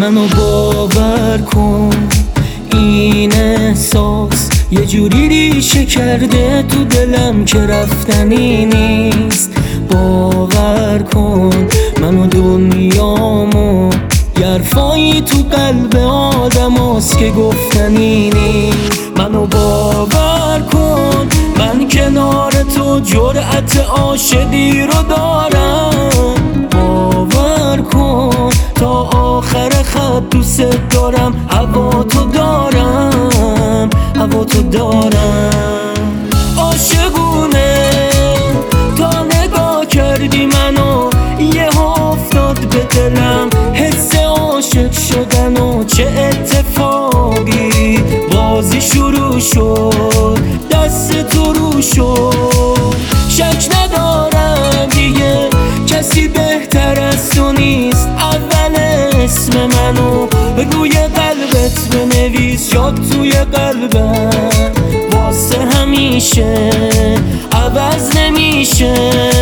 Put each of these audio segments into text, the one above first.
منو باور کن این احساس یه جوری ریشه کرده تو دلم که رفتنی نیست. باور کن منو دنیامو حرفایی تو قلب آدم هست که گفتنی نیست. منو باور کن من کنار تو جرأت عاشقی رو دارم. باور کن تا آخر خط دوست دارم، هوا تو دارم، هوا تو دارم. عاشقونه تا نگاه کردی منو یه افتاد به دلم حس عاشق شدن و چه اتفاقی بازی شروع شد، دست تو رو شد. شک ندارم دیگه کسی بهتر از تو نیست. اول اسم منو روی قلبت بنویس، یاد توی قلبم واسه همیشه عوض نمیشه.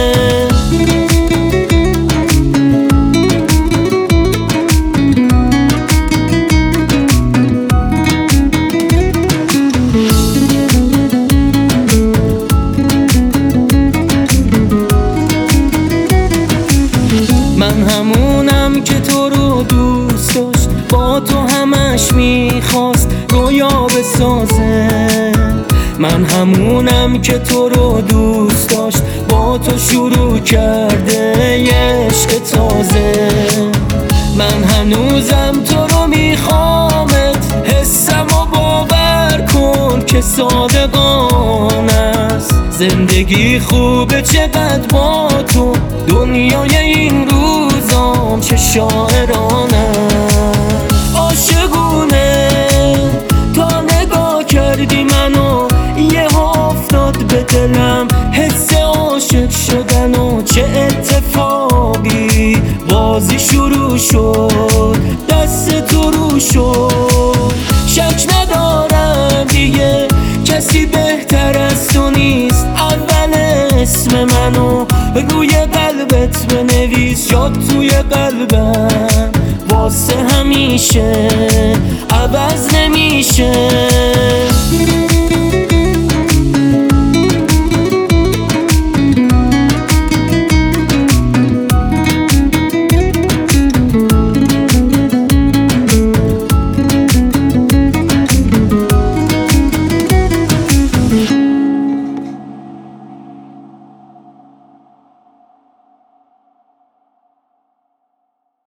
من همونم که تو رو دوست داشت، با تو همش میخواست رویا بسازه. من همونم که تو رو دوست داشت، با تو شروع کرده یه عشق تازه. من هنوزم تو رو میخوامت، حسم و باور کن که صادقانه است. زندگی خوبه چقدر با تو، دنیای این روزام چه شاعرانه. عاشقونه تا نگاه کردی منو یه افتاد به دلم حس عاشق شدن و چه اتفاقی بازی شروع شد، دست تو رو شد. شک ندارم دیگه کسی بهتر از تو نیست. اول اسم منو روی قلبت بنویس، یاد توی قلبم واسه همیشه عوض نمیشه.